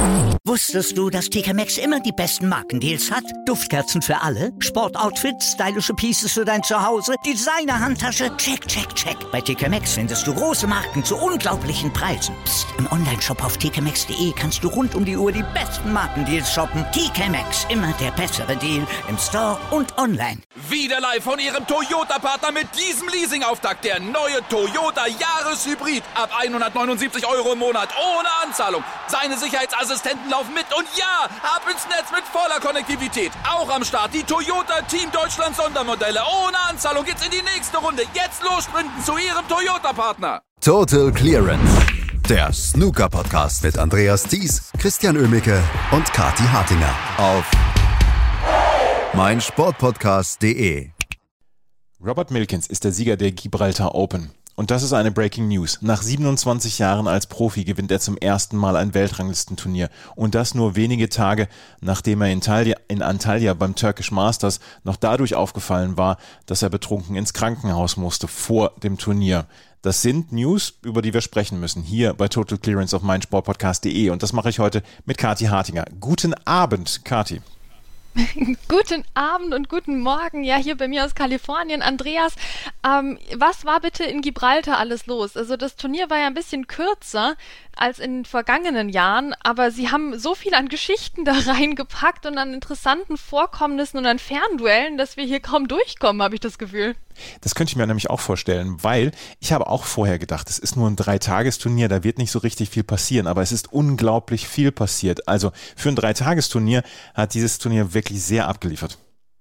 Wusstest du, dass TK Maxx immer die besten Markendeals hat? Duftkerzen für alle, Sportoutfits, stylische Pieces für dein Zuhause, Designer-Handtasche, check, check, check. Bei TK Maxx findest du große Marken zu unglaublichen Preisen. Psst. Im Onlineshop auf tkmaxx.de kannst du rund um die Uhr die besten Markendeals shoppen. TK Maxx, immer der bessere Deal im Store und online. Wieder live von Ihrem Toyota-Partner mit diesem Leasing-Auftakt. Der neue Toyota Jahreshybrid. Ab 179 € im Monat. Ohne Anzahlung. Seine Sicherheitsassistenten laufen mit. Und ja, ab ins Netz mit voller Konnektivität. Auch am Start die Toyota Team Deutschland Sondermodelle. Ohne Anzahlung geht's in die nächste Runde. Jetzt los sprinten zu Ihrem Toyota-Partner. Total Clearance. Der Snooker-Podcast mit Andreas Thies, Christian Oemicke und Kathi Hartinger auf meinsportpodcast.de. Robert Milkins ist der Sieger der Gibraltar Open. Und das ist eine Breaking News. Nach 27 Jahren als Profi gewinnt er zum ersten Mal ein Weltranglistenturnier. Und das nur wenige Tage, nachdem er in Antalya beim Turkish Masters noch dadurch aufgefallen war, dass er betrunken ins Krankenhaus musste vor dem Turnier. Das sind News, über die wir sprechen müssen, hier bei Total Clearance auf meinsportpodcast.de. Und das mache ich heute mit Kathi Hartinger. Guten Abend, Kathi. Guten Abend und guten Morgen, ja, hier bei mir aus Kalifornien. Andreas, was war bitte in Gibraltar alles los? Also das Turnier war ja ein bisschen kürzer als in den vergangenen Jahren, aber sie haben so viel an Geschichten da reingepackt und an interessanten Vorkommnissen und an Fernduellen, dass wir hier kaum durchkommen, habe ich das Gefühl. Das könnte ich mir nämlich auch vorstellen, weil ich habe auch vorher gedacht, es ist nur ein 3-Tagesturnier, da wird nicht so richtig viel passieren, aber es ist unglaublich viel passiert. Also für ein 3-Tagesturnier hat dieses Turnier wirklich sehr abgeliefert.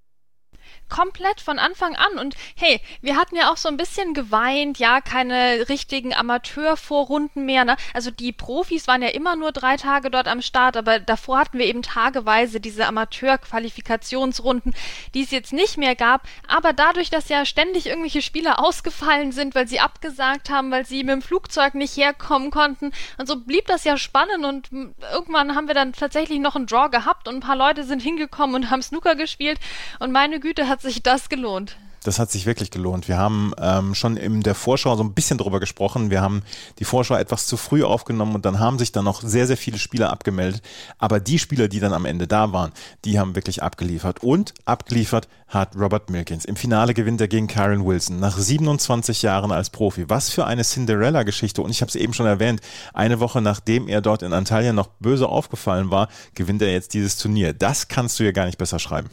Komplett von Anfang an. Und hey, wir hatten ja auch so ein bisschen geweint, ja, keine richtigen Amateurvorrunden mehr, ne? Also die Profis waren ja immer nur 3 Tage dort am Start, aber davor hatten wir eben tageweise diese Amateurqualifikationsrunden, die es jetzt nicht mehr gab. Aber dadurch, dass ja ständig irgendwelche Spieler ausgefallen sind, weil sie abgesagt haben, weil sie mit dem Flugzeug nicht herkommen konnten, und so blieb das ja spannend und irgendwann haben wir dann tatsächlich noch einen Draw gehabt und ein paar Leute sind hingekommen und haben Snooker gespielt und meine Güte, hat sich das gelohnt. Das hat sich wirklich gelohnt. Wir haben schon in der Vorschau so ein bisschen drüber gesprochen. Wir haben die Vorschau etwas zu früh aufgenommen und dann haben sich dann noch sehr, sehr viele Spieler abgemeldet. Aber die Spieler, die dann am Ende da waren, die haben wirklich abgeliefert. Und abgeliefert hat Robert Milkins. Im Finale gewinnt er gegen Kyren Wilson nach 27 Jahren als Profi. Was für eine Cinderella-Geschichte. Und ich habe es eben schon erwähnt, eine Woche nachdem er dort in Antalya noch böse aufgefallen war, gewinnt er jetzt dieses Turnier. Das kannst du ja gar nicht besser schreiben.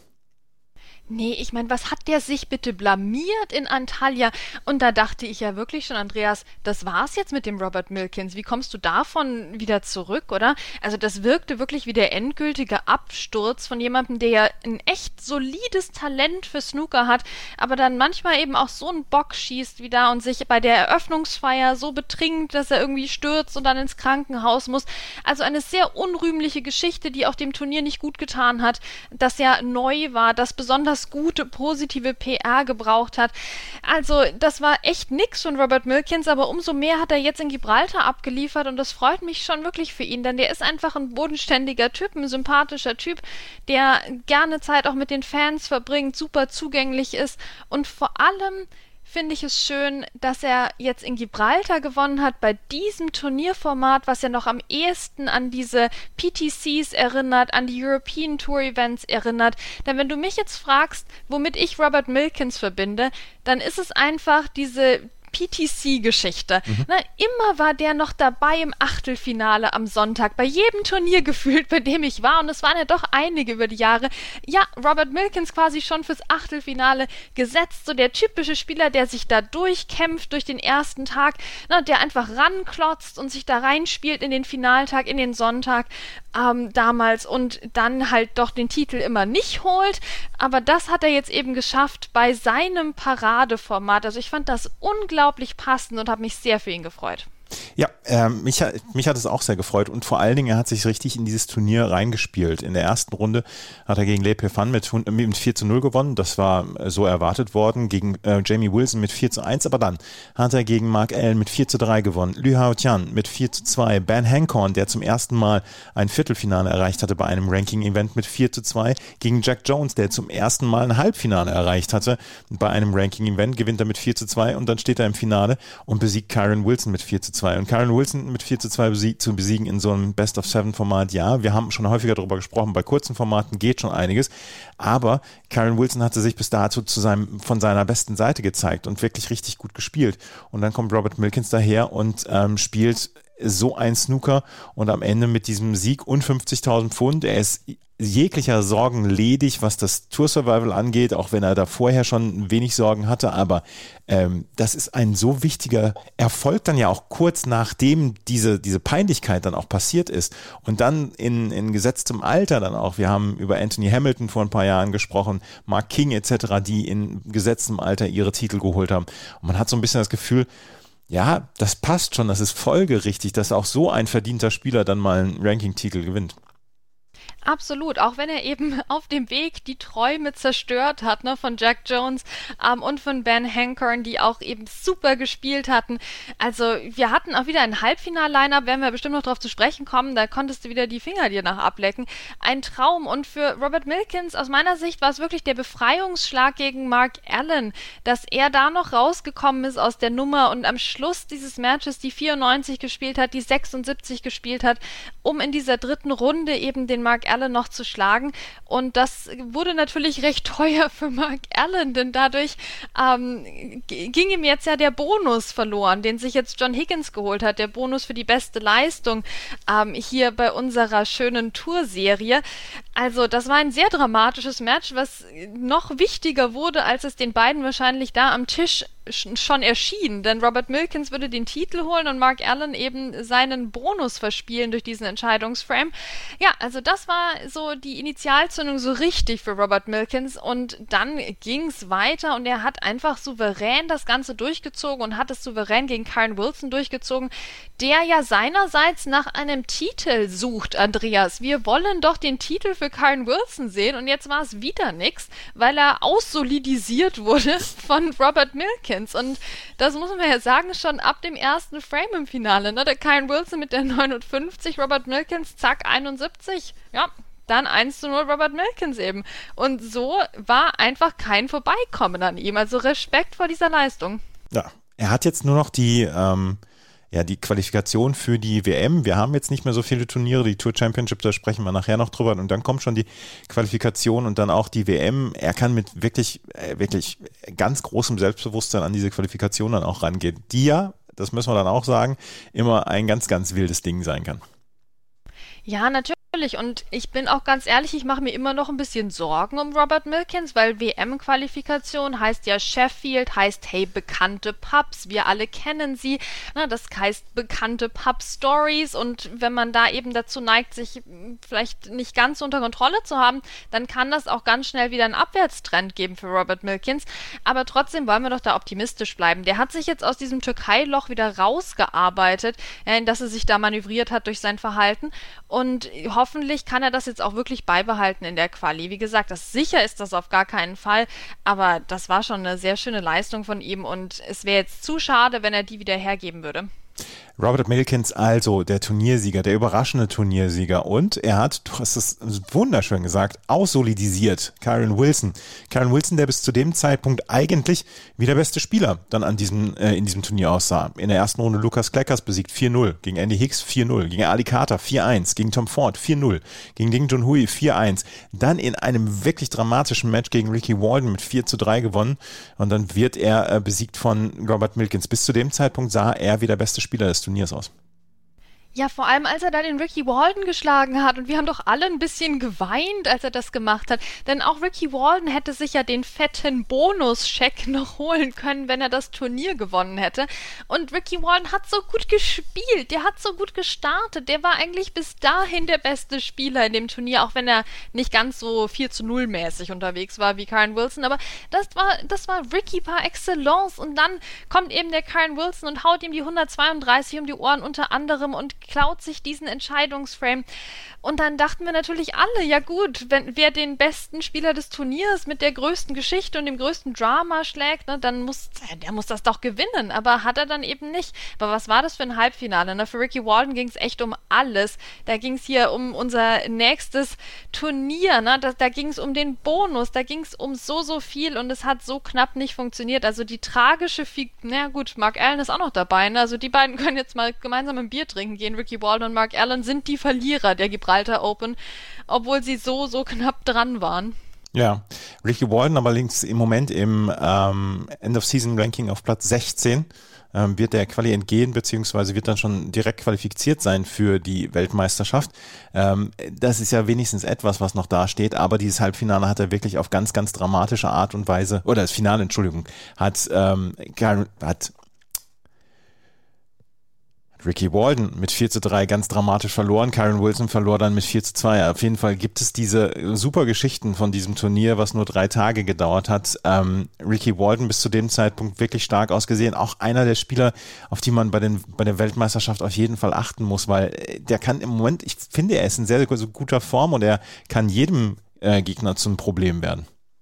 Nee, ich meine, was hat der sich bitte blamiert in Antalya? Und da dachte ich ja wirklich schon, Andreas, das war's jetzt mit dem Robert Milkins. Wie kommst du davon wieder zurück, oder? Also das wirkte wirklich wie der endgültige Absturz von jemandem, der ja ein echt solides Talent für Snooker hat, aber dann manchmal eben auch so einen Bock schießt wie da und sich bei der Eröffnungsfeier so betrinkt, dass er irgendwie stürzt und dann ins Krankenhaus muss. Also eine sehr unrühmliche Geschichte, die auch dem Turnier nicht gut getan hat, das ja neu war, das besonders gute, positive PR gebraucht hat. Also das war echt nix von Robert Milkins, aber umso mehr hat er jetzt in Gibraltar abgeliefert und das freut mich schon wirklich für ihn, denn der ist einfach ein bodenständiger Typ, ein sympathischer Typ, der gerne Zeit auch mit den Fans verbringt, super zugänglich ist und vor allem finde ich es schön, dass er jetzt in Gibraltar gewonnen hat, bei diesem Turnierformat, was ja noch am ehesten an diese PTCs erinnert, an die European Tour Events erinnert. Denn wenn du mich jetzt fragst, womit ich Robert Milkins verbinde, dann ist es einfach diese PTC-Geschichte. Immer war der noch dabei im Achtelfinale am Sonntag, bei jedem Turnier gefühlt, bei dem ich war, und es waren ja doch einige über die Jahre. Ja, Robert Milkins quasi schon fürs Achtelfinale gesetzt, so der typische Spieler, der sich da durchkämpft durch den ersten Tag, der einfach ranklotzt und sich da reinspielt in den Finaltag, in den Sonntag damals und dann halt doch den Titel immer nicht holt, aber das hat er jetzt eben geschafft bei seinem Paradeformat. Also ich fand das unglaublich passend und habe mich sehr für ihn gefreut. Ja, mich hat es auch sehr gefreut und vor allen Dingen, er hat sich richtig in dieses Turnier reingespielt. In der ersten Runde hat er gegen Le Pefan mit 4-0 gewonnen, das war so erwartet worden, gegen Jamie Wilson mit 4-1, aber dann hat er gegen Mark Allen mit 4-3 gewonnen, Liu Hao-Tian mit 4-2, Ben Hancorn, der zum ersten Mal ein Viertelfinale erreicht hatte bei einem Ranking-Event mit 4-2, gegen Jack Jones, der zum ersten Mal ein Halbfinale erreicht hatte bei einem Ranking-Event, gewinnt er mit 4-2 und dann steht er im Finale und besiegt Kyren Wilson mit 4-2. 4:2. Und Karen Wilson mit 4:2 zu besiegen in so einem Best-of-7-Format, ja, wir haben schon häufiger darüber gesprochen, bei kurzen Formaten geht schon einiges, aber Karen Wilson hatte sich bis dato von seiner besten Seite gezeigt und wirklich richtig gut gespielt. Und dann kommt Robert Milkins daher und spielt so ein Snooker und am Ende mit diesem Sieg und 50.000 Pfund. Er ist jeglicher Sorgen ledig, was das Tour Survival angeht, auch wenn er da vorher schon wenig Sorgen hatte, aber das ist ein so wichtiger Erfolg dann ja auch kurz nachdem diese Peinlichkeit dann auch passiert ist und dann in gesetztem Alter dann auch, wir haben über Anthony Hamilton vor ein paar Jahren gesprochen, Mark King etc., die in gesetztem Alter ihre Titel geholt haben und man hat so ein bisschen das Gefühl, ja, das passt schon, das ist folgerichtig, dass auch so ein verdienter Spieler dann mal einen Ranking-Titel gewinnt. Absolut, auch wenn er eben auf dem Weg die Träume zerstört hat, ne, von Jack Jones und von Ben Hancock, die auch eben super gespielt hatten. Also wir hatten auch wieder ein Halbfinal-Line-Up, werden wir bestimmt noch drauf zu sprechen kommen, da konntest du wieder die Finger dir nach ablecken. Ein Traum und für Robert Milkins aus meiner Sicht war es wirklich der Befreiungsschlag gegen Mark Allen, dass er da noch rausgekommen ist aus der Nummer und am Schluss dieses Matches die 94 gespielt hat, die 76 gespielt hat, um in dieser dritten Runde eben den Mark Allen noch zu schlagen und das wurde natürlich recht teuer für Mark Allen, denn dadurch ging ihm jetzt ja der Bonus verloren, den sich jetzt John Higgins geholt hat, der Bonus für die beste Leistung hier bei unserer schönen Tourserie. Also das war ein sehr dramatisches Match, was noch wichtiger wurde, als es den beiden wahrscheinlich da am Tisch schon erschien, denn Robert Milkins würde den Titel holen und Mark Allen eben seinen Bonus verspielen durch diesen Entscheidungsframe. Ja, also das war so die Initialzündung so richtig für Robert Milkins und dann ging's weiter und er hat einfach souverän das Ganze durchgezogen und hat es souverän gegen Karen Wilson durchgezogen, der ja seinerseits nach einem Titel sucht, Andreas. Wir wollen doch den Titel für Karen Wilson sehen und jetzt war es wieder nix, weil er aussolidisiert wurde von Robert Milkins. Und das muss man ja sagen, schon ab dem ersten Frame im Finale, ne? Der Karen Wilson mit der 59, Robert Milkins, zack, 71. Ja, dann 1:0 Robert Milkins eben. Und so war einfach kein Vorbeikommen an ihm. Also Respekt vor dieser Leistung. Ja, er hat jetzt nur noch die Qualifikation für die WM. Wir haben jetzt nicht mehr so viele Turniere, die Tour Championship, da sprechen wir nachher noch drüber und dann kommt schon die Qualifikation und dann auch die WM. Er kann mit wirklich ganz großem Selbstbewusstsein an diese Qualifikation dann auch rangehen, die ja, das müssen wir dann auch sagen, immer ein ganz, ganz wildes Ding sein kann. Ja, natürlich. Und ich bin auch ganz ehrlich, ich mache mir immer noch ein bisschen Sorgen um Robert Milkins, weil WM-Qualifikation heißt ja Sheffield, heißt hey, bekannte Pubs, wir alle kennen sie, na, das heißt bekannte Pub-Stories und wenn man da eben dazu neigt, sich vielleicht nicht ganz unter Kontrolle zu haben, dann kann das auch ganz schnell wieder einen Abwärtstrend geben für Robert Milkins, aber trotzdem wollen wir doch da optimistisch bleiben. Der hat sich jetzt aus diesem Türkei-Loch wieder rausgearbeitet, in das er sich da manövriert hat durch sein Verhalten und hoffentlich kann er das jetzt auch wirklich beibehalten in der Quali. Wie gesagt, sicher ist das auf gar keinen Fall, aber das war schon eine sehr schöne Leistung von ihm und es wäre jetzt zu schade, wenn er die wieder hergeben würde. Robert Milkins, also der Turniersieger, der überraschende Turniersieger und er hat, du hast es wunderschön gesagt, aussolidisiert Karen Wilson. Karen Wilson, der bis zu dem Zeitpunkt eigentlich wie der beste Spieler dann in diesem Turnier aussah. In der ersten Runde Lucas Kleckers besiegt 4:0, gegen Andy Hicks 4:0, gegen Ali Carter 4:1, gegen Tom Ford 4:0, gegen Ding Junhui 4:1, dann in einem wirklich dramatischen Match gegen Ricky Walden mit 4:3 gewonnen und dann wird er besiegt von Robert Milkins. Bis zu dem Zeitpunkt sah er wie der beste Spieler des Turniers aus. Ja, vor allem, als er da den Ricky Walden geschlagen hat und wir haben doch alle ein bisschen geweint, als er das gemacht hat, denn auch Ricky Walden hätte sich ja den fetten Bonuscheck noch holen können, wenn er das Turnier gewonnen hätte und Ricky Walden hat so gut gespielt, der hat so gut gestartet, der war eigentlich bis dahin der beste Spieler in dem Turnier, auch wenn er nicht ganz so 4:0 mäßig unterwegs war wie Karen Wilson, aber das war Ricky par excellence und dann kommt eben der Karen Wilson und haut ihm die 132 um die Ohren unter anderem und klaut sich diesen Entscheidungsframe. Und dann dachten wir natürlich alle, ja gut, wer den besten Spieler des Turniers mit der größten Geschichte und dem größten Drama schlägt, ne, dann muss das doch gewinnen. Aber hat er dann eben nicht. Aber was war das für ein Halbfinale? Ne? Für Ricky Walden ging es echt um alles. Da ging es hier um unser nächstes Turnier. Ne? Da ging es um den Bonus. Da ging es um so viel und es hat so knapp nicht funktioniert. Also die tragische na gut, Mark Allen ist auch noch dabei. Ne? Also die beiden können jetzt mal gemeinsam ein Bier trinken gehen. Ricky Walden und Mark Allen sind die Verlierer der Gibraltar Open, obwohl sie so knapp dran waren. Ja, Ricky Walden aber links im Moment im End-of-Season-Ranking auf Platz 16 wird der Quali entgehen, beziehungsweise wird dann schon direkt qualifiziert sein für die Weltmeisterschaft. Das ist ja wenigstens etwas, was noch da steht, aber dieses Halbfinale hat er wirklich auf ganz, ganz dramatische Art und Weise, oder das Finale, Entschuldigung, hat Ricky Walden mit 4:3 ganz dramatisch verloren. Kyren Wilson verlor dann mit 4:2. Auf jeden Fall gibt es diese super Geschichten von diesem Turnier, was nur 3 Tage gedauert hat. Ricky Walden bis zu dem Zeitpunkt wirklich stark ausgesehen. Auch einer der Spieler, auf die man bei der Weltmeisterschaft auf jeden Fall achten muss, weil der kann im Moment, ich finde, er ist in sehr, sehr guter Form und er kann jedem Gegner zum Problem werden.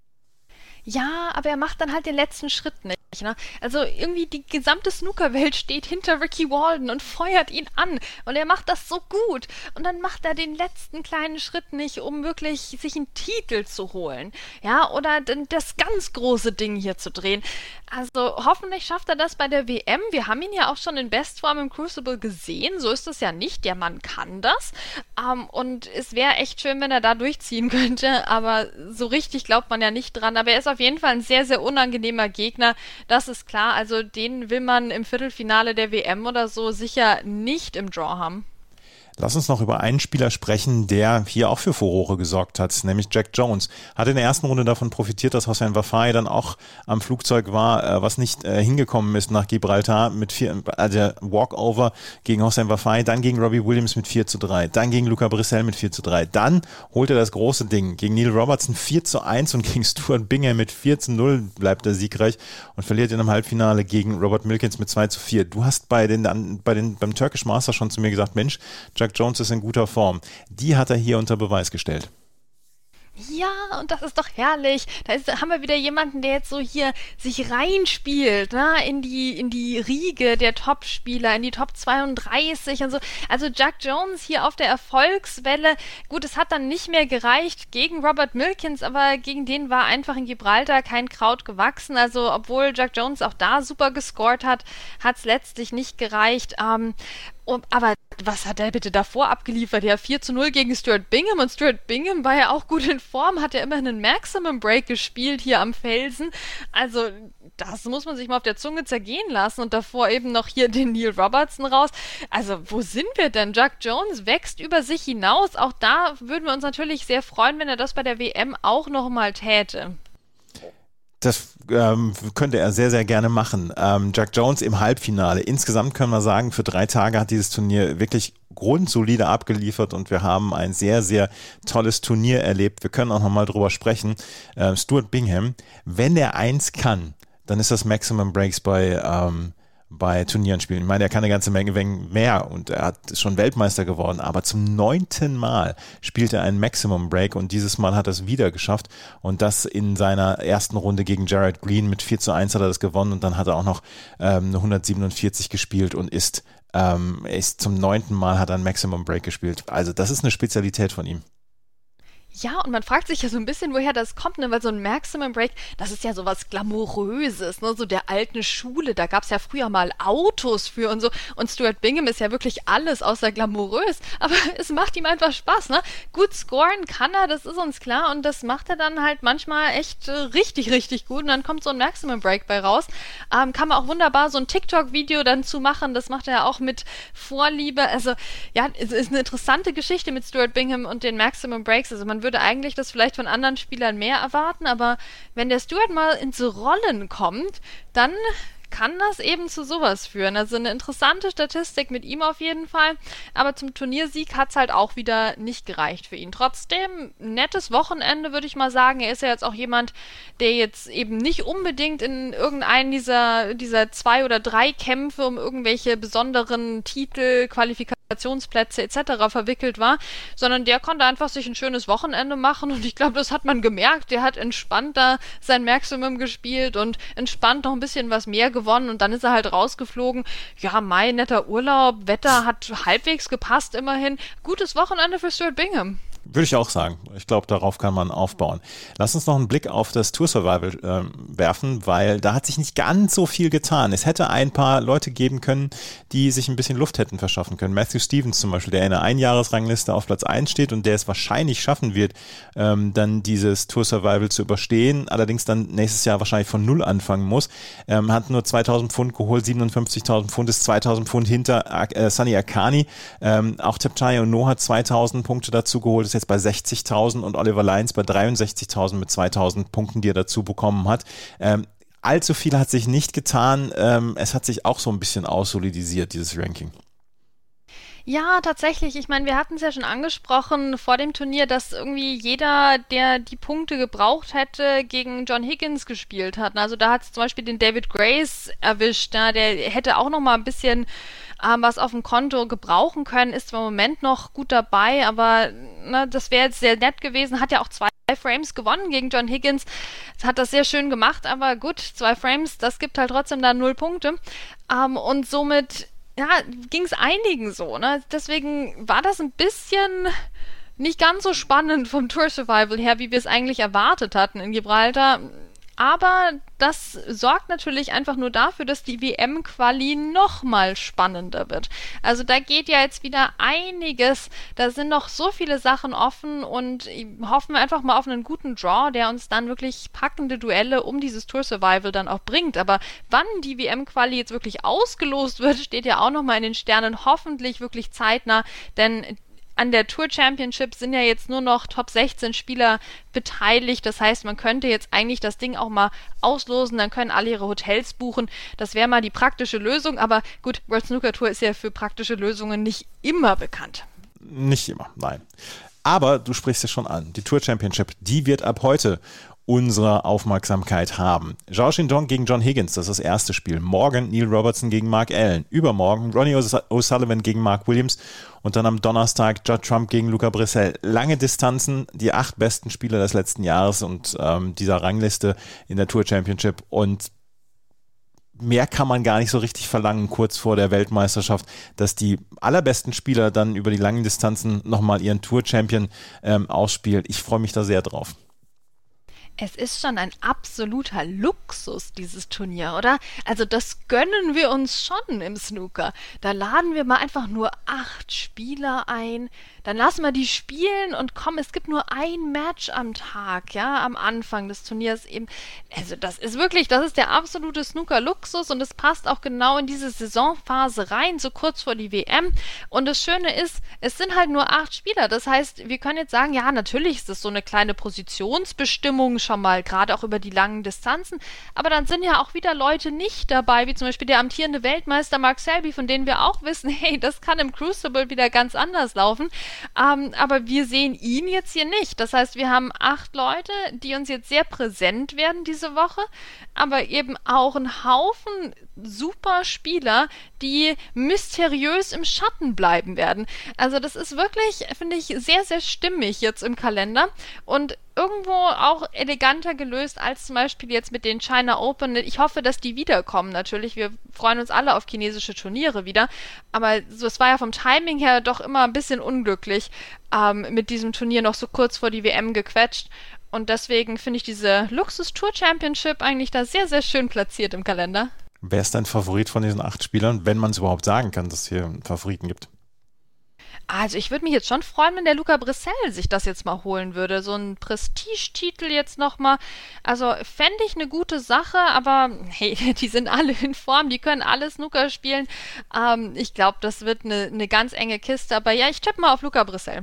Ja, aber er macht dann halt den letzten Schritt nicht. Ne? Also irgendwie die gesamte Snookerwelt steht hinter Ricky Walden und feuert ihn an. Und er macht das so gut. Und dann macht er den letzten kleinen Schritt nicht, um wirklich sich einen Titel zu holen. Ja, oder das ganz große Ding hier zu drehen. Also hoffentlich schafft er das bei der WM. Wir haben ihn ja auch schon in Bestform im Crucible gesehen. So ist es ja nicht. Der Mann kann das. Und es wäre echt schön, wenn er da durchziehen könnte. Aber so richtig glaubt man ja nicht dran. Aber er ist auf jeden Fall ein sehr, sehr unangenehmer Gegner. Das ist klar. Also den will man im Viertelfinale der WM oder so sicher nicht im Draw haben. Lass uns noch über einen Spieler sprechen, der hier auch für Furore gesorgt hat, nämlich Jack Jones. Hat in der ersten Runde davon profitiert, dass Hossein Wafai dann auch am Flugzeug war, was nicht hingekommen ist nach Gibraltar mit der Walkover gegen Hossein Wafai, dann gegen Robbie Williams mit 4:3, dann gegen Luca Brissell mit 4:3, dann holt er das große Ding gegen Neil Robertson 4:1 und gegen Stuart Bingham mit 4:0 bleibt er siegreich und verliert in einem Halbfinale gegen Robert Milkins mit 2:4. Du hast beim Turkish Master schon zu mir gesagt, Mensch, Jack Jones ist in guter Form. Die hat er hier unter Beweis gestellt. Ja, und das ist doch herrlich. Haben wir wieder jemanden, der jetzt so hier sich reinspielt, ne, in die Riege der Top-Spieler, in die Top 32 und so. Also Jack Jones hier auf der Erfolgswelle. Gut, es hat dann nicht mehr gereicht gegen Robert Milkins, aber gegen den war einfach in Gibraltar kein Kraut gewachsen. Also obwohl Jack Jones auch da super gescored hat, hat es letztlich nicht gereicht. Aber was hat er bitte davor abgeliefert? Ja, 4:0 gegen Stuart Bingham und Stuart Bingham war ja auch gut in Form, hat ja immerhin einen Maximum Break gespielt hier am Felsen. Also das muss man sich mal auf der Zunge zergehen lassen und davor eben noch hier den Neil Robertson raus. Also wo sind wir denn? Jack Jones wächst über sich hinaus. Auch da würden wir uns natürlich sehr freuen, wenn er das bei der WM auch nochmal täte. Das könnte er sehr, sehr gerne machen. Jack Jones im Halbfinale. Insgesamt können wir sagen, für 3 Tage hat dieses Turnier wirklich grundsolide abgeliefert und wir haben ein sehr, sehr tolles Turnier erlebt. Wir können auch nochmal drüber sprechen. Stuart Bingham, wenn der eins kann, dann ist das Maximum Breaks bei Turnieren spielen. Ich meine, er kann eine ganze Menge mehr und er ist schon Weltmeister geworden, aber zum 9. Mal spielt er einen Maximum Break und dieses Mal hat er es wieder geschafft und das in seiner ersten Runde gegen Jared Green mit 4:1 hat er das gewonnen und dann hat er auch noch eine 147 gespielt und ist zum 9. Mal hat er einen Maximum Break gespielt. Also das ist eine Spezialität von ihm. Ja, und man fragt sich ja so ein bisschen, woher das kommt, ne? Weil so ein Maximum Break, das ist ja so was Glamouröses, ne? So der alten Schule, da gab's ja früher mal Autos für und so. Und Stuart Bingham ist ja wirklich alles außer glamourös, aber es macht ihm einfach Spaß, ne? Gut scoren kann er, das ist uns klar und das macht er dann halt manchmal echt richtig, richtig gut und dann kommt so ein Maximum Break bei raus. Kann man auch wunderbar so ein TikTok-Video dann zu machen, das macht er auch mit Vorliebe. Also ja, es ist eine interessante Geschichte mit Stuart Bingham und den Maximum Breaks, also man würde eigentlich das vielleicht von anderen Spielern mehr erwarten, aber wenn der Stuart mal ins Rollen kommt, dann kann das eben zu sowas führen. Also eine interessante Statistik mit ihm auf jeden Fall, aber zum Turniersieg hat es halt auch wieder nicht gereicht für ihn. Trotzdem, nettes Wochenende, würde ich mal sagen. Er ist ja jetzt auch jemand, der jetzt eben nicht unbedingt in irgendeinen dieser 2 oder 3 Kämpfe um irgendwelche besonderen Titel, Qualifikationen Qualifikationsplätze etc. verwickelt war, sondern der konnte einfach sich ein schönes Wochenende machen und ich glaube, das hat man gemerkt. Der hat entspannt da sein Maximum gespielt und entspannt noch ein bisschen was mehr gewonnen und dann ist er halt rausgeflogen. Ja, netter Urlaub, Wetter hat halbwegs gepasst immerhin. Gutes Wochenende für Stuart Bingham. Würde ich auch sagen. Ich glaube, darauf kann man aufbauen. Lass uns noch einen Blick auf das Tour Survival werfen, weil da hat sich nicht ganz so viel getan. Es hätte ein paar Leute geben können, die sich ein bisschen Luft hätten verschaffen können. Matthew Stevens zum Beispiel, der in der Einjahresrangliste auf Platz 1 steht und der es wahrscheinlich schaffen wird, dann dieses Tour Survival zu überstehen, allerdings dann nächstes Jahr wahrscheinlich von Null anfangen muss. Hat nur 2.000 Pfund geholt, 57.000 Pfund ist 2.000 Pfund hinter Sunny Akani. Auch Tepchai Ono hat 2.000 Punkte dazu geholt, ist jetzt bei 60.000 und Oliver Lyons bei 63.000 mit 2.000 Punkten, die er dazu bekommen hat. Allzu viel hat sich nicht getan. Es hat sich auch so ein bisschen aussolidisiert, dieses Ranking. Ja, tatsächlich. Ich meine, wir hatten es ja schon angesprochen vor dem Turnier, dass irgendwie jeder, der die Punkte gebraucht hätte, gegen John Higgins gespielt hat. Also da hat es zum Beispiel den David Grace erwischt. Ja, der hätte auch noch mal ein bisschen was auf dem Konto gebrauchen können, ist zwar im Moment noch gut dabei, aber das wäre jetzt sehr nett gewesen. Hat ja auch 2 Frames gewonnen gegen John Higgins. Hat das sehr schön gemacht, aber gut, 2 Frames, das gibt halt trotzdem dann 0 Punkte. Und somit ging es einigen so, ne? Deswegen war das ein bisschen nicht ganz so spannend vom Tour Survival her, wie wir es eigentlich erwartet hatten in Gibraltar. Aber das sorgt natürlich einfach nur dafür, dass die WM-Quali noch mal spannender wird. Also da geht ja jetzt wieder einiges. Da sind noch so viele Sachen offen und hoffen wir einfach mal auf einen guten Draw, der uns dann wirklich packende Duelle um dieses Tour Survival dann auch bringt. Aber wann die WM-Quali jetzt wirklich ausgelost wird, steht ja auch noch mal in den Sternen. Hoffentlich wirklich zeitnah, denn an der Tour Championship sind ja jetzt nur noch Top 16 Spieler beteiligt. Das heißt, man könnte jetzt eigentlich das Ding auch mal auslosen, dann können alle ihre Hotels buchen. Das wäre mal die praktische Lösung. Aber gut, World Snooker Tour ist ja für praktische Lösungen nicht immer bekannt. Nicht immer, nein. Aber du sprichst es schon an. Die Tour Championship, die wird ab heute unsere Aufmerksamkeit haben. Zhao Xindong gegen John Higgins, das ist das erste Spiel. Morgen Neil Robertson gegen Mark Allen. Übermorgen Ronnie O'Sullivan gegen Mark Williams. Und dann am Donnerstag Judd Trump gegen Luca Brissell. Lange Distanzen, die 8 besten Spieler des letzten Jahres und dieser Rangliste in der Tour Championship. Und mehr kann man gar nicht so richtig verlangen, kurz vor der Weltmeisterschaft, dass die allerbesten Spieler dann über die langen Distanzen nochmal ihren Tour-Champion ausspielen. Ich freue mich da sehr drauf. Es ist schon ein absoluter Luxus, dieses Turnier, oder? Also das gönnen wir uns schon im Snooker. Da laden wir mal einfach nur 8 Spieler ein, dann lassen wir die spielen und komm, es gibt nur ein Match am Tag, ja, am Anfang des Turniers eben. Also das ist wirklich, das ist der absolute Snooker-Luxus und es passt auch genau in diese Saisonphase rein, so kurz vor die WM. Und das Schöne ist, es sind halt nur 8 Spieler. Das heißt, wir können jetzt sagen, ja, natürlich ist das so eine kleine Positionsbestimmung schon mal, gerade auch über die langen Distanzen. Aber dann sind ja auch wieder Leute nicht dabei, wie zum Beispiel der amtierende Weltmeister Mark Selby, von denen wir auch wissen, hey, das kann im Crucible wieder ganz anders laufen. Aber wir sehen ihn jetzt hier nicht. Das heißt, wir haben 8 Leute, die uns jetzt sehr präsent werden diese Woche, aber eben auch ein Haufen super Spieler, die mysteriös im Schatten bleiben werden. Also das ist wirklich, finde ich, sehr, sehr stimmig jetzt im Kalender und irgendwo auch eleganter gelöst als zum Beispiel jetzt mit den China Open. Ich hoffe, dass die wiederkommen natürlich. Wir freuen uns alle auf chinesische Turniere wieder. Aber so, es war ja vom Timing her doch immer ein bisschen unglücklich, mit diesem Turnier noch so kurz vor die WM gequetscht. Und deswegen finde ich diese Luxus Tour Championship eigentlich da sehr, sehr schön platziert im Kalender. Wer ist dein Favorit von diesen 8 Spielern, wenn man es überhaupt sagen kann, dass es hier einen Favoriten gibt? Also ich würde mich jetzt schon freuen, wenn der Luca Brissell sich das jetzt mal holen würde. So ein Prestigetitel jetzt nochmal. Also fände ich eine gute Sache, aber hey, die sind alle in Form, die können alle Snooker spielen. Ich glaube, das wird eine ganz enge Kiste. Aber ja, ich tippe mal auf Luca Brissell.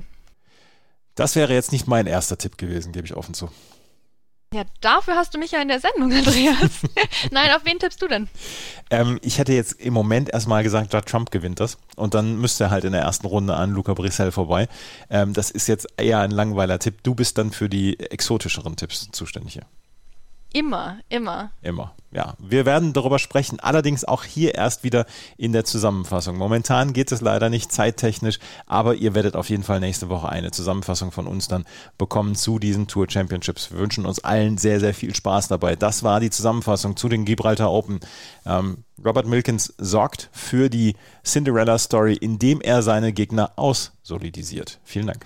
Das wäre jetzt nicht mein erster Tipp gewesen, gebe ich offen zu. Ja, dafür hast du mich ja in der Sendung, Andreas. Nein, auf wen tippst du denn? Ich hätte jetzt im Moment erstmal gesagt, Judd Trump gewinnt das. Und dann müsste er halt in der ersten Runde an Luca Brissell vorbei. Das ist jetzt eher ein langweiler Tipp. Du bist dann für die exotischeren Tipps zuständig hier. Immer. Ja, wir werden darüber sprechen, allerdings auch hier erst wieder in der Zusammenfassung. Momentan geht es leider nicht zeittechnisch, aber ihr werdet auf jeden Fall nächste Woche eine Zusammenfassung von uns dann bekommen zu diesen Tour Championships. Wir wünschen uns allen sehr, sehr viel Spaß dabei. Das war die Zusammenfassung zu den Gibraltar Open. Robert Milkins sorgt für die Cinderella-Story, indem er seine Gegner aussolidisiert. Vielen Dank.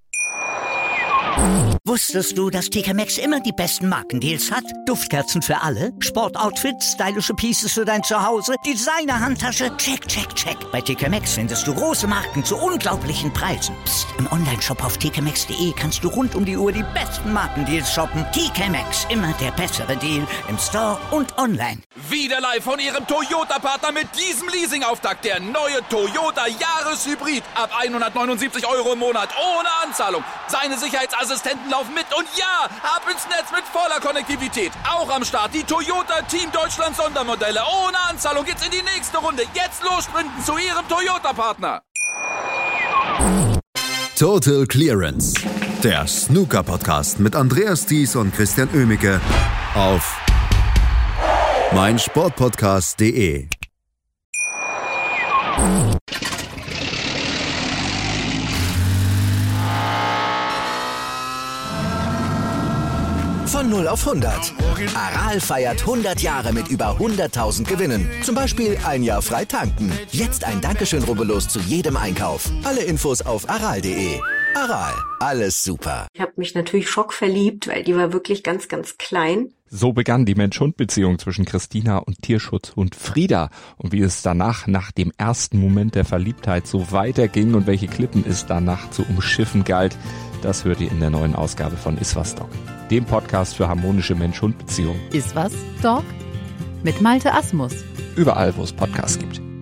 Wusstest du, dass TK Maxx immer die besten Markendeals hat? Duftkerzen für alle, Sportoutfits, stylische Pieces für dein Zuhause, Designer-Handtasche, check, check, check. Bei TK Maxx findest du große Marken zu unglaublichen Preisen. Psst. Im Onlineshop auf tkmaxx.de kannst du rund um die Uhr die besten Markendeals shoppen. TK Maxx, immer der bessere Deal im Store und online. Wieder live von Ihrem Toyota-Partner mit diesem Leasing-Auftakt. Der neue Toyota Jahreshybrid. Ab 179 € im Monat ohne Anzahlung. Seine Sicherheitsassistenten laufen mit und ja, ab ins Netz mit voller Konnektivität. Auch am Start die Toyota Team Deutschland Sondermodelle. Ohne Anzahlung geht's in die nächste Runde. Jetzt los sprinten zu Ihrem Toyota-Partner. Total Clearance. Der Snooker-Podcast mit Andreas Thies und Christian Oemicke auf meinsportpodcast.de. Von 0 auf 100. Aral feiert 100 Jahre mit über 100.000 Gewinnen. Zum Beispiel ein Jahr frei tanken. Jetzt ein Dankeschön, rubbellos zu jedem Einkauf. Alle Infos auf aral.de. Aral, alles super. Ich habe mich natürlich schockverliebt, weil die war wirklich ganz, ganz klein. So begann die Mensch-Hund-Beziehung zwischen Christina und Tierschutzhund Frieda. Und wie es danach, nach dem ersten Moment der Verliebtheit, so weiterging und welche Klippen es danach zu umschiffen galt, das hört ihr in der neuen Ausgabe von Iswas Dog, dem Podcast für harmonische Mensch-Hund-Beziehungen. Iswas Dog? Mit Malte Asmus. Überall, wo es Podcasts gibt.